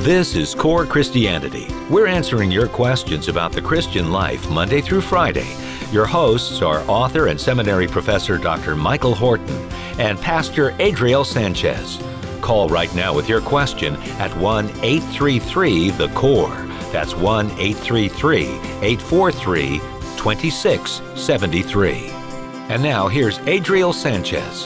This is Core Christianity. We're answering your questions about the Christian life Monday through Friday. Your hosts are author and seminary professor Dr. Michael Horton and Pastor Adriel Sanchez. Call right now with your question at 1-833-THE-CORE. That's 1-833-843-2673. And now here's Adriel Sanchez.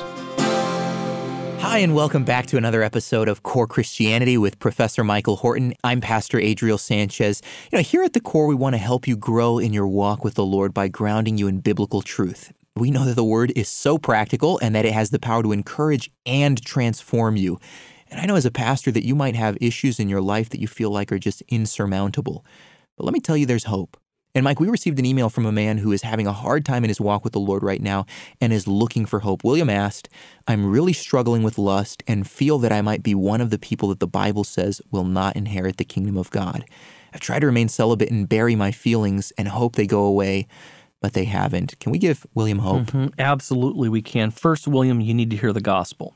Hi, and welcome back to another episode of Core Christianity with Professor Michael Horton. I'm Pastor Adriel Sanchez. Here at the Core, we want to help you grow in your walk with the Lord by grounding you in biblical truth. We know that the Word is so practical and that it has the power to encourage and transform you. And I know as a pastor that you might have issues in your life that you feel like are just insurmountable. But let me tell you, there's hope. And Mike, we received an email from a man who is having a hard time in his walk with the Lord right now and is looking for hope. William asked, I'm really struggling with lust and feel that I might be one of the people that the Bible says will not inherit the kingdom of God. I've tried to remain celibate and bury my feelings and hope they go away, but they haven't. Can we give William hope? Absolutely, we can. First, William, you need to hear the gospel.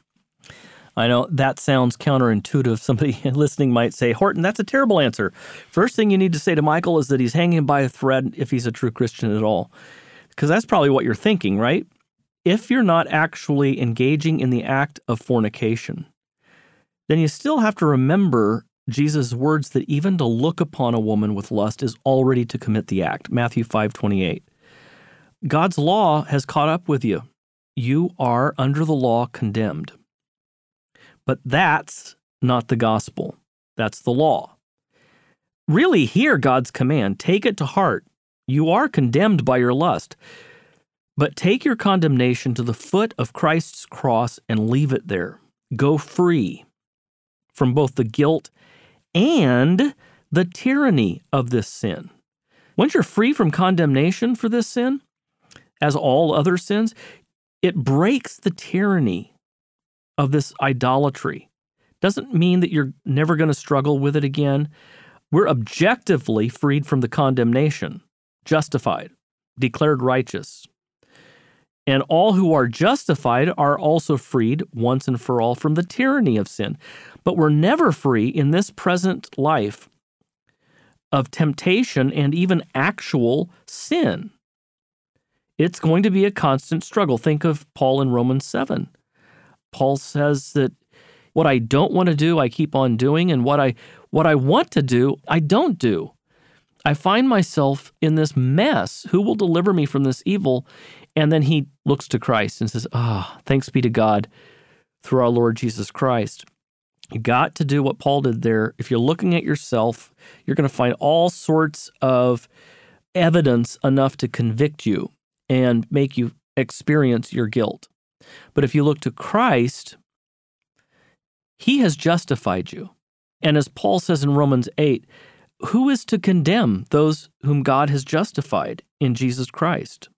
I know that sounds counterintuitive. Somebody listening might say, Horton, that's a terrible answer. First thing you need to say to Michael is that he's hanging by a thread if he's a true Christian at all. Because that's probably what you're thinking, right? If you're not actually engaging in the act of fornication, then you still have to remember Jesus' words that even to look upon a woman with lust is already to commit the act. Matthew 5:28. God's law has caught up with you. You are under the law condemned. But that's not the gospel. That's the law. Really hear God's command. Take it to heart. You are condemned by your lust. But take your condemnation to the foot of Christ's cross and leave it there. Go free from both the guilt and the tyranny of this sin. Once you're free from condemnation for this sin, as all other sins, it breaks the tyranny of this idolatry. Doesn't mean that you're never going to struggle with it again. We're objectively freed from the condemnation, justified, declared righteous. And all who are justified are also freed once and for all from the tyranny of sin. But we're never free in this present life of temptation and even actual sin. It's going to be a constant struggle. Think of Paul in Romans 7. Paul says that what I don't want to do, I keep on doing, and what I want to do, I don't do. I find myself in this mess. Who will deliver me from this evil? And then he looks to Christ and says, thanks be to God through our Lord Jesus Christ. You got to do what Paul did there. If you're looking at yourself, you're going to find all sorts of evidence enough to convict you and make you experience your guilt. But if you look to Christ, he has justified you. And as Paul says in Romans 8, who is to condemn those whom God has justified in Jesus Christ?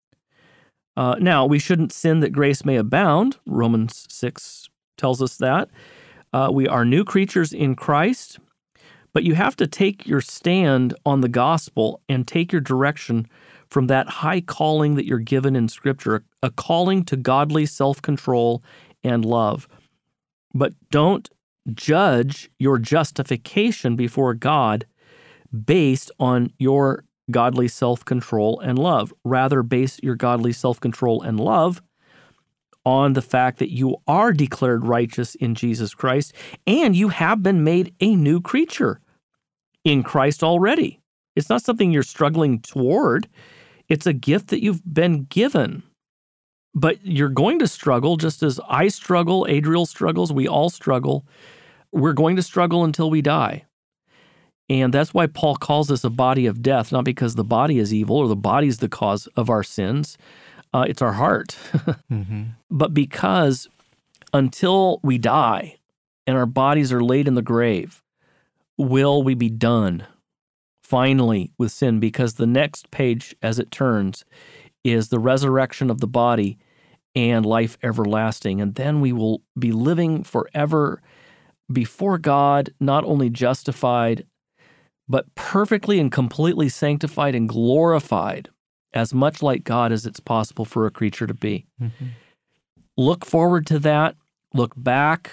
Now, we shouldn't sin that grace may abound. Romans 6 tells us that. We are new creatures in Christ, but you have to take your stand on the gospel and take your direction from that high calling that you're given in Scripture, a calling to godly self-control and love. But don't judge your justification before God based on your godly self-control and love. Rather, base your godly self-control and love on the fact that you are declared righteous in Jesus Christ and you have been made a new creature in Christ already. It's not something you're struggling toward. It's a gift that you've been given. But you're going to struggle just as I struggle, Adriel struggles, we all struggle. We're going to struggle until we die. And that's why Paul calls us a body of death, not because the body is evil or the body is the cause of our sins. It's our heart. But because until we die and our bodies are laid in the grave, will we be done finally with sin? Because the next page as it turns is the resurrection of the body and life everlasting. And then we will be living forever before God, not only justified, but perfectly and completely sanctified and glorified, as much like God as it's possible for a creature to be. Look forward to that. Look back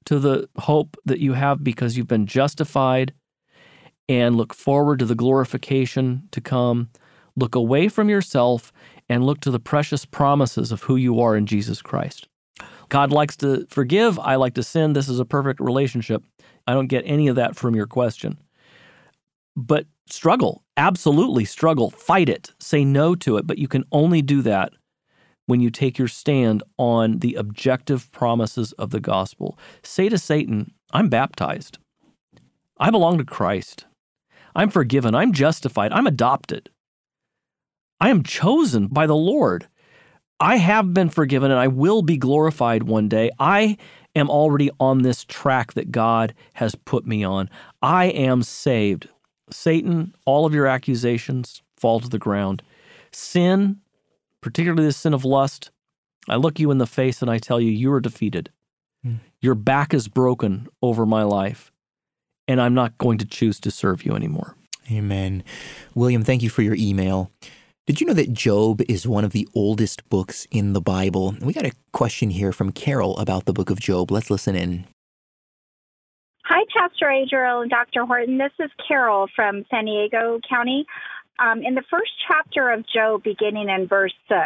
to the hope that you have because you've been justified and look forward to the glorification to come. Look away from yourself and look to the precious promises of who you are in Jesus Christ. God likes to forgive. I like to sin. This is a perfect relationship. I don't get any of that from your question. But struggle, absolutely struggle, fight it, say no to it. But you can only do that when you take your stand on the objective promises of the gospel. Say to Satan, I'm baptized. I belong to Christ. I'm forgiven. I'm justified. I'm adopted. I am chosen by the Lord. I have been forgiven and I will be glorified one day. I am already on this track that God has put me on. I am saved. Satan, all of your accusations fall to the ground. Sin, particularly the sin of lust, I look you in the face and I tell you, you are defeated. Your back is broken over my life, and I'm not going to choose to serve you anymore. Amen. William, thank you for your email. Did you know that Job is one of the oldest books in the Bible? We got a question here from Carol about the book of Job. Let's listen in. Hi, Pastor Adriel and Dr. Horton. This is Carol from San Diego County. In the first chapter of Job, beginning in verse 6,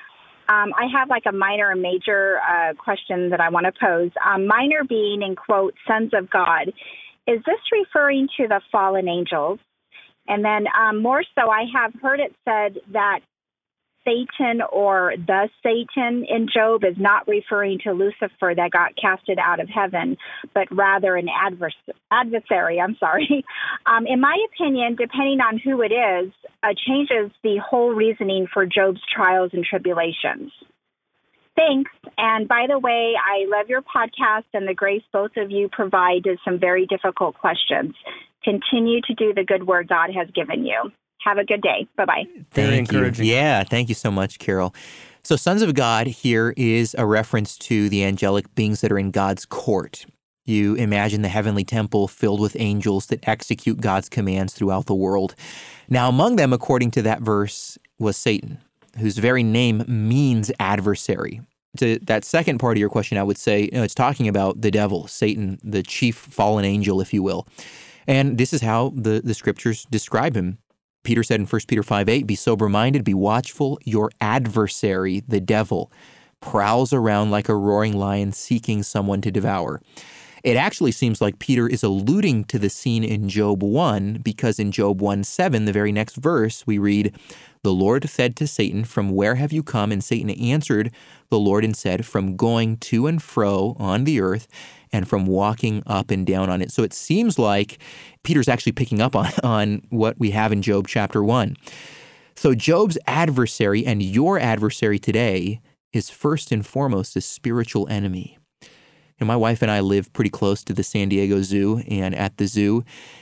I have like a minor and major question that I want to pose. Minor being, in quote, sons of God. Is this referring to the fallen angels? And then more so, I have heard it said that Satan or the Satan in Job is not referring to Lucifer that got casted out of heaven, but rather an adversary. In my opinion, depending on who it is, changes the whole reasoning for Job's trials and tribulations. Thanks. And by the way, I love your podcast and the grace both of you provide to some very difficult questions. Continue to do the good work God has given you. Have a good day. Bye-bye. Thank you. Yeah, thank you so much, Carol. So sons of God here is a reference to the angelic beings that are in God's court. You imagine the heavenly temple filled with angels that execute God's commands throughout the world. Now, among them, according to that verse, was Satan, whose very name means adversary. To that second part of your question, I would say it's talking about the devil, Satan, the chief fallen angel, if you will. And this is how the scriptures describe him. Peter said in 1 Peter 5:8, be sober-minded, be watchful. Your adversary, the devil, prowls around like a roaring lion seeking someone to devour. It actually seems like Peter is alluding to the scene in Job 1, because in Job 1:7, the very next verse, we read, the Lord said to Satan, from where have you come? And Satan answered the Lord and said, from going to and fro on the earth and from walking up and down on it. So it seems like Peter's actually picking up on what we have in Job chapter 1. So Job's adversary and your adversary today is first and foremost a spiritual enemy. And my wife and I live pretty close to the San Diego Zoo, and at the zoo,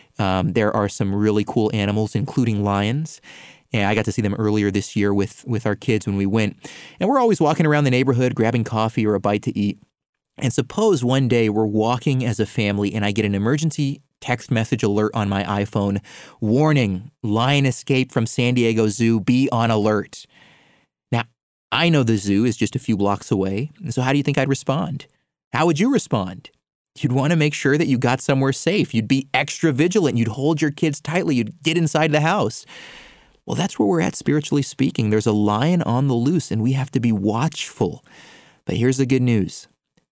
there are some really cool animals, including lions. And I got to see them earlier this year with our kids when we went. And we're always walking around the neighborhood, grabbing coffee or a bite to eat. And suppose one day we're walking as a family and I get an emergency text message alert on my iPhone, warning, lion escaped from San Diego Zoo, be on alert. Now, I know the zoo is just a few blocks away, so how do you think I'd respond? How would you respond? You'd want to make sure that you got somewhere safe. You'd be extra vigilant. You'd hold your kids tightly. You'd get inside the house. Well, that's where we're at spiritually speaking. There's a lion on the loose, and we have to be watchful. But here's the good news.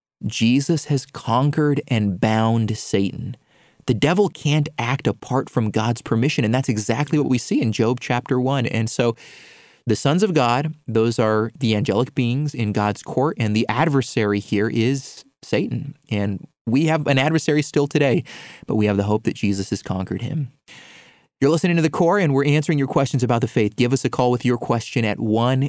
Jesus has conquered and bound Satan. The devil can't act apart from God's permission, and that's exactly what we see in Job chapter 1. And so the sons of God, those are the angelic beings in God's court, and the adversary here is Satan. And we have an adversary still today, but we have the hope that Jesus has conquered him. You're listening to The Core, and we're answering your questions about the faith. Give us a call with your question at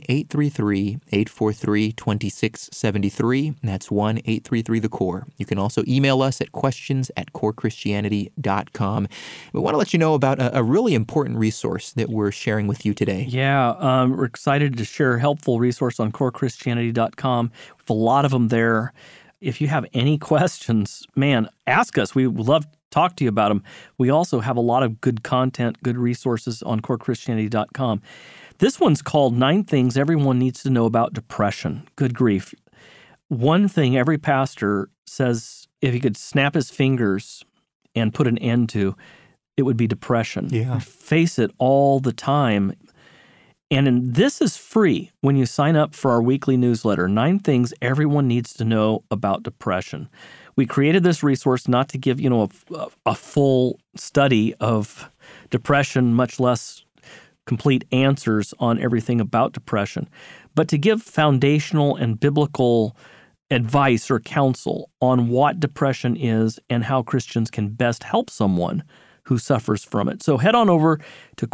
1-833-843-2673. That's 1-833-THE-CORE. You can also email us at questions@corechristianity.com. We want to let you know about a really important resource that we're sharing with you today. Yeah, we're excited to share a helpful resource on corechristianity.com. We have a lot of them there. If you have any questions, man, ask us. We would love to talk to you about them. We also have a lot of good content, good resources on corechristianity.com. This one's called 9 Things Everyone Needs to Know About Depression. Good grief. One thing every pastor says if he could snap his fingers and put an end to, it would be depression. Yeah. Face it all the time. And this is free when you sign up for our weekly newsletter, 9 Things Everyone Needs to Know About Depression. We created this resource not to give, a full study of depression, much less complete answers on everything about depression, but to give foundational and biblical advice or counsel on what depression is and how Christians can best help someone who suffers from it. So head on over to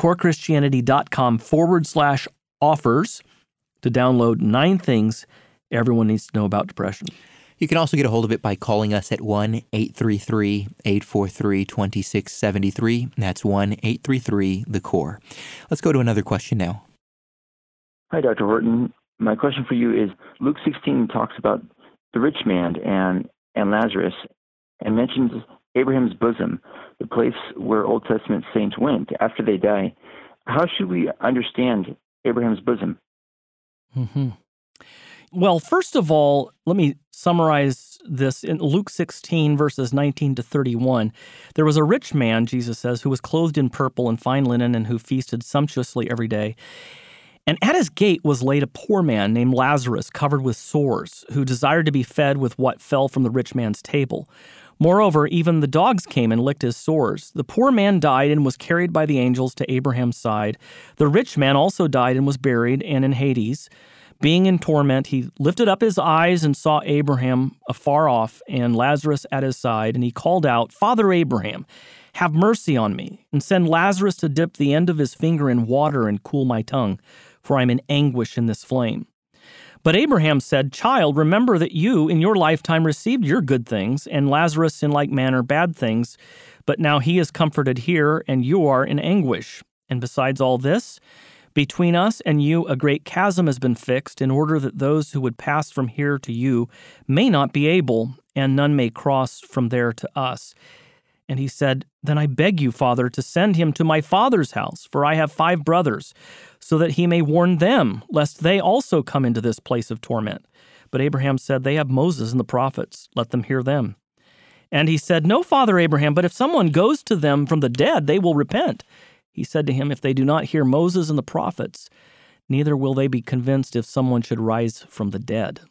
corechristianity.com/offers to download 9 Things Everyone Needs to Know About Depression. You can also get a hold of it by calling us at 1-833-843-2673. That's 1-833-THE-CORE. Let's go to another question now. Hi, Dr. Horton. My question for you is, Luke 16 talks about the rich man and Lazarus and mentions Abraham's bosom, the place where Old Testament saints went after they die. How should we understand Abraham's bosom? Mm-hmm. Well, first of all, let me summarize this. In Luke 16, verses 19 to 31, there was a rich man, Jesus says, who was clothed in purple and fine linen and who feasted sumptuously every day. And at his gate was laid a poor man named Lazarus, covered with sores, who desired to be fed with what fell from the rich man's table. Moreover, even the dogs came and licked his sores. The poor man died and was carried by the angels to Abraham's side. The rich man also died and was buried, and in Hades, being in torment, he lifted up his eyes and saw Abraham afar off and Lazarus at his side, and he called out, "Father Abraham, have mercy on me, and send Lazarus to dip the end of his finger in water and cool my tongue, for I am in anguish in this flame." But Abraham said, "Child, remember that you in your lifetime received your good things, and Lazarus in like manner bad things, but now he is comforted here, and you are in anguish. And besides all this, between us and you a great chasm has been fixed, in order that those who would pass from here to you may not be able, and none may cross from there to us." And he said, "Then I beg you, Father, to send him to my father's house, for I have 5 brothers, so that he may warn them, lest they also come into this place of torment." But Abraham said, "They have Moses and the prophets. Let them hear them." And he said, "No, Father Abraham, but if someone goes to them from the dead, they will repent." He said to him, "If they do not hear Moses and the prophets, neither will they be convinced if someone should rise from the dead."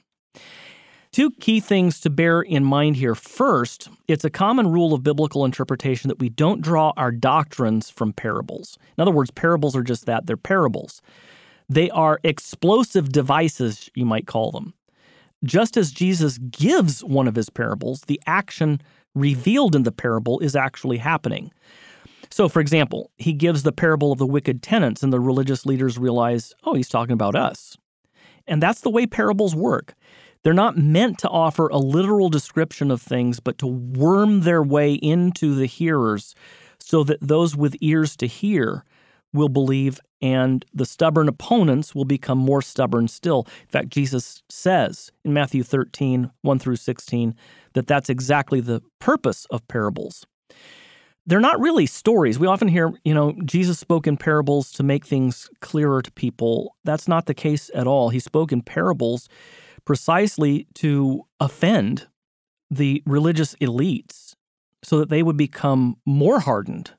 2 key things to bear in mind here. First, it's a common rule of biblical interpretation that we don't draw our doctrines from parables. In other words, parables are just that, they're parables. They are explosive devices, you might call them. Just as Jesus gives one of his parables, the action revealed in the parable is actually happening. So, for example, he gives the parable of the wicked tenants, and the religious leaders realize, oh, he's talking about us. And that's the way parables work. They're not meant to offer a literal description of things, but to worm their way into the hearers so that those with ears to hear will believe, and the stubborn opponents will become more stubborn still. In fact, Jesus says in Matthew 13, 1 through 16, that that's exactly the purpose of parables. They're not really stories. We often hear, Jesus spoke in parables to make things clearer to people. That's not the case at all. He spoke in parables precisely to offend the religious elites so that they would become more hardened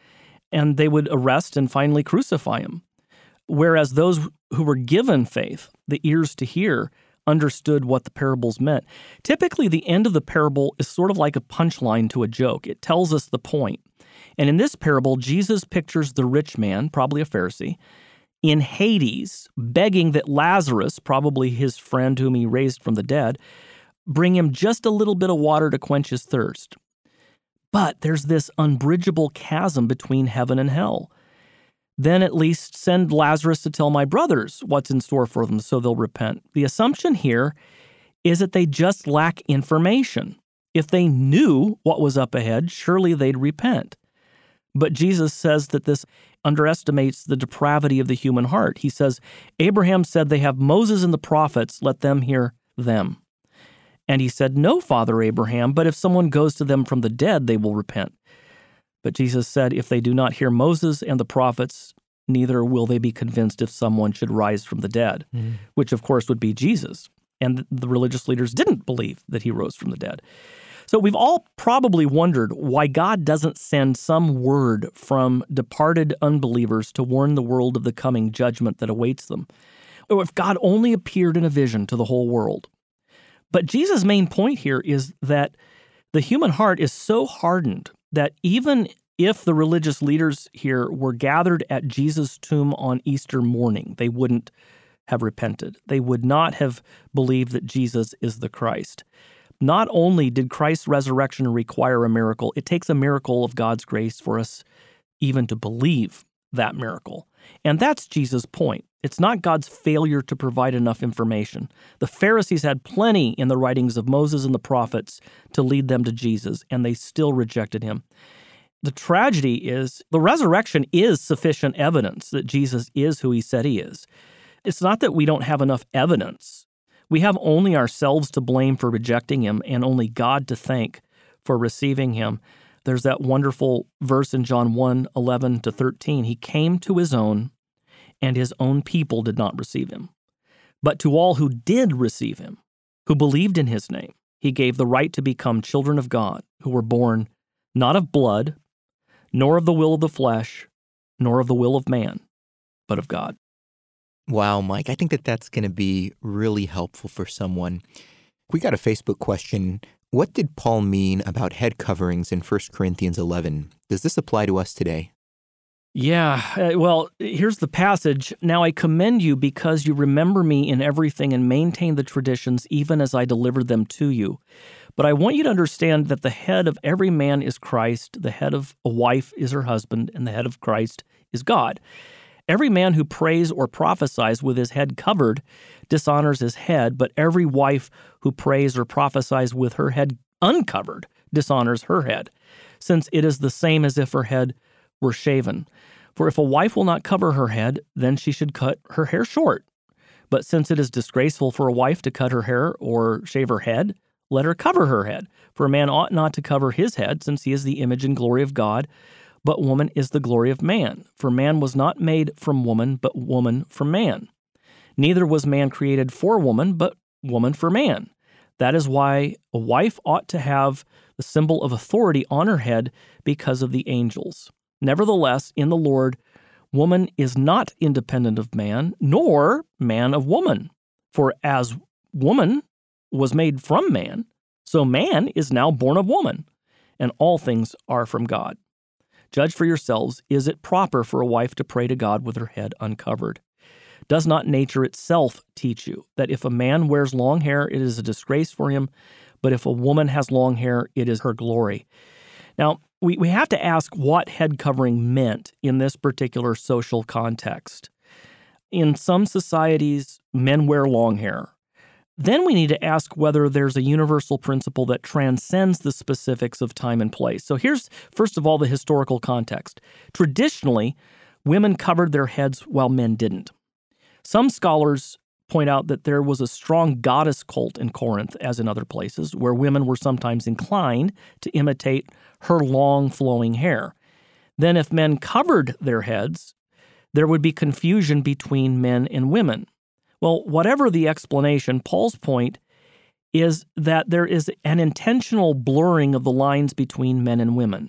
and they would arrest and finally crucify him. Whereas those who were given faith, the ears to hear, understood what the parables meant. Typically, the end of the parable is sort of like a punchline to a joke. It tells us the point. And in this parable, Jesus pictures the rich man, probably a Pharisee, in Hades, begging that Lazarus, probably his friend whom he raised from the dead, bring him just a little bit of water to quench his thirst. But there's this unbridgeable chasm between heaven and hell. Then at least send Lazarus to tell my brothers what's in store for them so they'll repent. The assumption here is that they just lack information. If they knew what was up ahead, surely they'd repent. But Jesus says that this underestimates the depravity of the human heart. He says, Abraham said they have Moses and the prophets, let them hear them. And he said, no, Father Abraham, but if someone goes to them from the dead, they will repent. But Jesus said, if they do not hear Moses and the prophets, neither will they be convinced if someone should rise from the dead, which of course would be Jesus. And the religious leaders didn't believe that he rose from the dead. So we've all probably wondered why God doesn't send some word from departed unbelievers to warn the world of the coming judgment that awaits them. Or if God only appeared in a vision to the whole world. But Jesus' main point here is that the human heart is so hardened that even if the religious leaders here were gathered at Jesus' tomb on Easter morning, they wouldn't have repented. They would not have believed that Jesus is the Christ. Not only did Christ's resurrection require a miracle, it takes a miracle of God's grace for us even to believe that miracle. And that's Jesus' point. It's not God's failure to provide enough information. The Pharisees had plenty in the writings of Moses and the prophets to lead them to Jesus, and they still rejected him. The tragedy is the resurrection is sufficient evidence that Jesus is who he said he is. It's not that we don't have enough evidence. We have only ourselves to blame for rejecting him and only God to thank for receiving him. There's that wonderful verse in John 1:11-13. He came to his own, and his own people did not receive him. But to all who did receive him, who believed in his name, he gave the right to become children of God, who were born not of blood, nor of the will of the flesh, nor of the will of man, but of God. Wow, Mike, I think that's going to be really helpful for someone. We got a Facebook question. What did Paul mean about head coverings in 1 Corinthians 11? Does this apply to us today? Yeah, well, here's the passage. Now I commend you because you remember me in everything and maintain the traditions even as I delivered them to you. But I want you to understand that the head of every man is Christ, the head of a wife is her husband, and the head of Christ is God. Every man who prays or prophesies with his head covered dishonors his head, but every wife who prays or prophesies with her head uncovered dishonors her head, since it is the same as if her head were shaven. For if a wife will not cover her head, then she should cut her hair short. But since it is disgraceful for a wife to cut her hair or shave her head, let her cover her head. For a man ought not to cover his head, since he is the image and glory of God, but woman is the glory of man. For man was not made from woman, but woman from man. Neither was man created for woman, but woman for man. That is why a wife ought to have the symbol of authority on her head because of the angels. Nevertheless, in the Lord, woman is not independent of man, nor man of woman. For as woman was made from man, so man is now born of woman, and all things are from God. Judge for yourselves, is it proper for a wife to pray to God with her head uncovered? Does not nature itself teach you that if a man wears long hair, it is a disgrace for him, but if a woman has long hair, it is her glory? Now, we have to ask what head covering meant in this particular social context. In some societies, men wear long hair. Then we need to ask whether there's a universal principle that transcends the specifics of time and place. So here's, first of all, the historical context. Traditionally, women covered their heads while men didn't. Some scholars point out that there was a strong goddess cult in Corinth, as in other places, where women were sometimes inclined to imitate her long flowing hair. Then if men covered their heads, there would be confusion between men and women. Well, whatever the explanation, Paul's point is that there is an intentional blurring of the lines between men and women.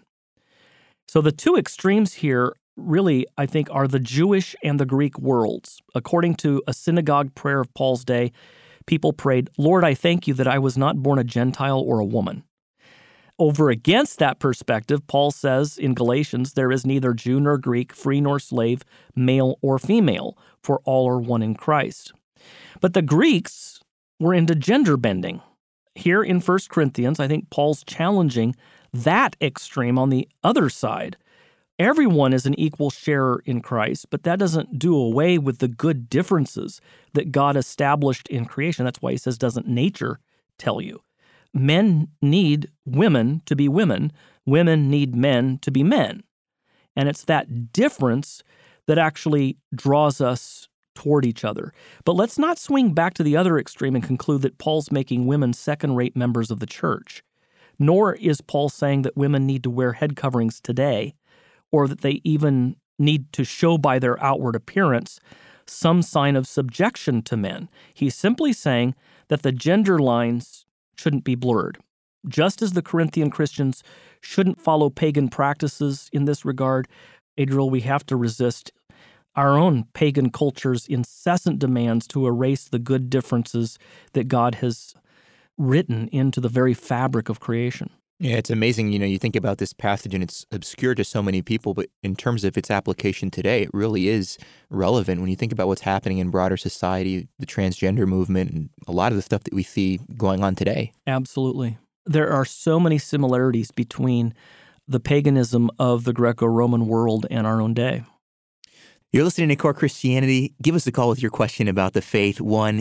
So the two extremes here really, I think, are the Jewish and the Greek worlds. According to a synagogue prayer of Paul's day, people prayed, "Lord, I thank you that I was not born a Gentile or a woman." Over against that perspective, Paul says in Galatians, there is neither Jew nor Greek, free nor slave, male or female, for all are one in Christ. But the Greeks were into gender bending. Here in 1 Corinthians, I think Paul's challenging that extreme on the other side. Everyone is an equal sharer in Christ, but that doesn't do away with the good differences that God established in creation. That's why he says, doesn't nature tell you? Men need women to be women. Women need men to be men. And it's that difference that actually draws us toward each other. But let's not swing back to the other extreme and conclude that Paul's making women second-rate members of the church. Nor is Paul saying that women need to wear head coverings today, or that they even need to show by their outward appearance some sign of subjection to men. He's simply saying that the gender lines shouldn't be blurred. just as the Corinthian Christians shouldn't follow pagan practices in this regard, Adriel, we have to resist our own pagan culture's incessant demands to erase the good differences that God has written into the very fabric of creation. Yeah, it's amazing. You think about this passage and it's obscure to so many people, but in terms of its application today, it really is relevant when you think about what's happening in broader society, the transgender movement, and a lot of the stuff that we see going on today. Absolutely. There are so many similarities between the paganism of the Greco-Roman world and our own day. You're listening to Core Christianity. Give us a call with your question about the faith,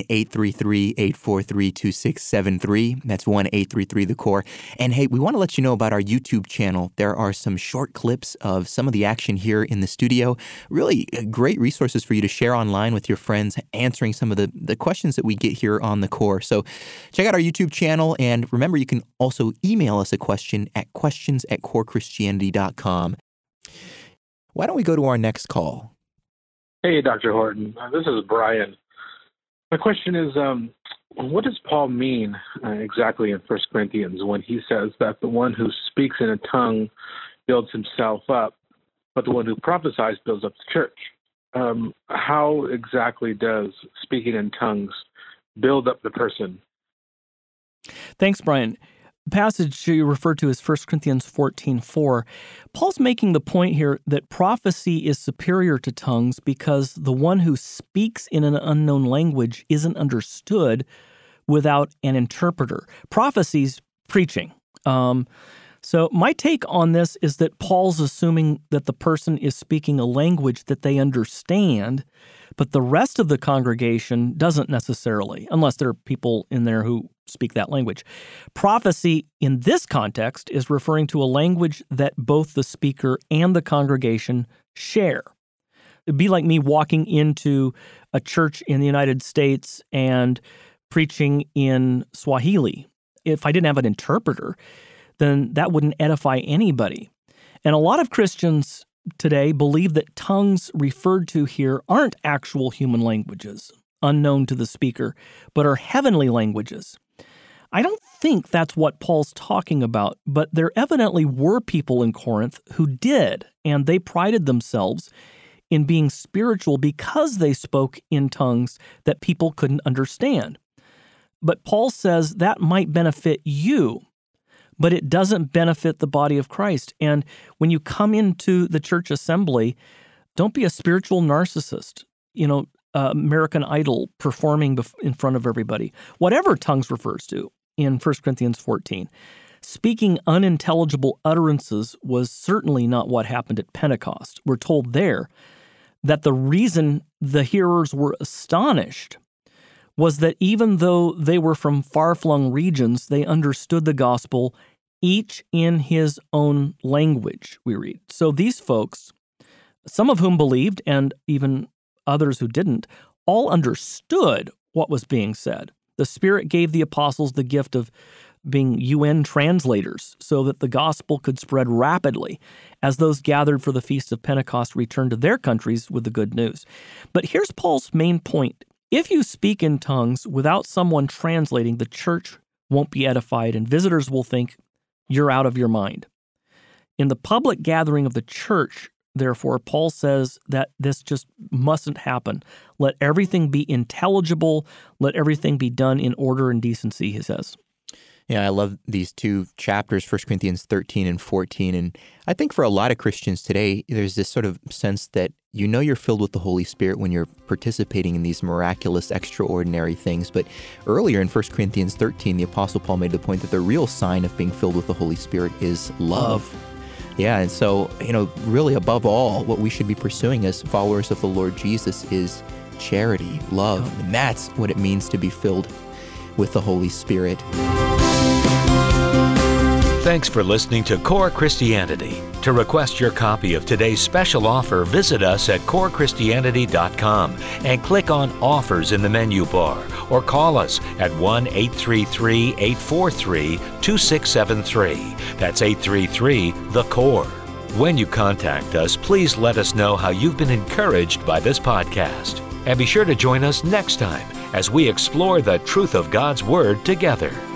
1-833-843-2673. That's 1-833-THE-CORE. And hey, we want to let you know about our YouTube channel. There are some short clips of some of the action here in the studio. Really great resources for you to share online with your friends, answering some of the questions that we get here on the Core. So check out our YouTube channel. And remember, you can also email us a question at questions@corechristianity.com. Why don't we go to our next call? Hey, Dr. Horton. This is Brian. My question is, what does Paul mean exactly in 1 Corinthians when he says that the one who speaks in a tongue builds himself up, but the one who prophesies builds up the church? How exactly does speaking in tongues build up the person? Thanks, Brian. The passage you refer to is 1 Corinthians 14:4. Paul's making the point here that prophecy is superior to tongues because the one who speaks in an unknown language isn't understood without an interpreter. Prophecy's preaching. So my take on this is that Paul's assuming that the person is speaking a language that they understand, but the rest of the congregation doesn't necessarily, unless there are people in there who speak that language. Prophecy in this context is referring to a language that both the speaker and the congregation share. It'd be like me walking into a church in the United States and preaching in Swahili. If I didn't have an interpreter, then that wouldn't edify anybody. And a lot of Christians today believe that tongues referred to here aren't actual human languages, unknown to the speaker, but are heavenly languages. I don't think that's what Paul's talking about, but there evidently were people in Corinth who did, and they prided themselves in being spiritual because they spoke in tongues that people couldn't understand. But Paul says that might benefit you, but it doesn't benefit the body of Christ. And when you come into the church assembly, don't be a spiritual narcissist, American Idol performing in front of everybody. Whatever tongues refers to in 1 Corinthians 14. Speaking unintelligible utterances was certainly not what happened at Pentecost. We're told there that the reason the hearers were astonished was that even though they were from far-flung regions, they understood the gospel, each in his own language, we read. So these folks, some of whom believed and even others who didn't, all understood what was being said. The Spirit gave the apostles the gift of being UN translators so that the gospel could spread rapidly as those gathered for the Feast of Pentecost returned to their countries with the good news. But here's Paul's main point. If you speak in tongues without someone translating, the church won't be edified and visitors will think you're out of your mind. In the public gathering of the church, therefore, Paul says that this just mustn't happen. Let everything be intelligible. Let everything be done in order and decency, he says. Yeah, I love these two chapters, 1 Corinthians 13 and 14. And I think for a lot of Christians today, there's this sort of sense that you're filled with the Holy Spirit when you're participating in these miraculous, extraordinary things. But earlier in 1 Corinthians 13, the Apostle Paul made the point that the real sign of being filled with the Holy Spirit is love. Yeah, and so, really above all, what we should be pursuing as followers of the Lord Jesus is charity, love. And that's what it means to be filled with the Holy Spirit. Thanks for listening to Core Christianity. To request your copy of today's special offer, visit us at corechristianity.com and click on Offers in the menu bar, or call us at 1-833-843-2673. That's 833-THE-CORE. When you contact us, please let us know how you've been encouraged by this podcast. And be sure to join us next time as we explore the truth of God's Word together.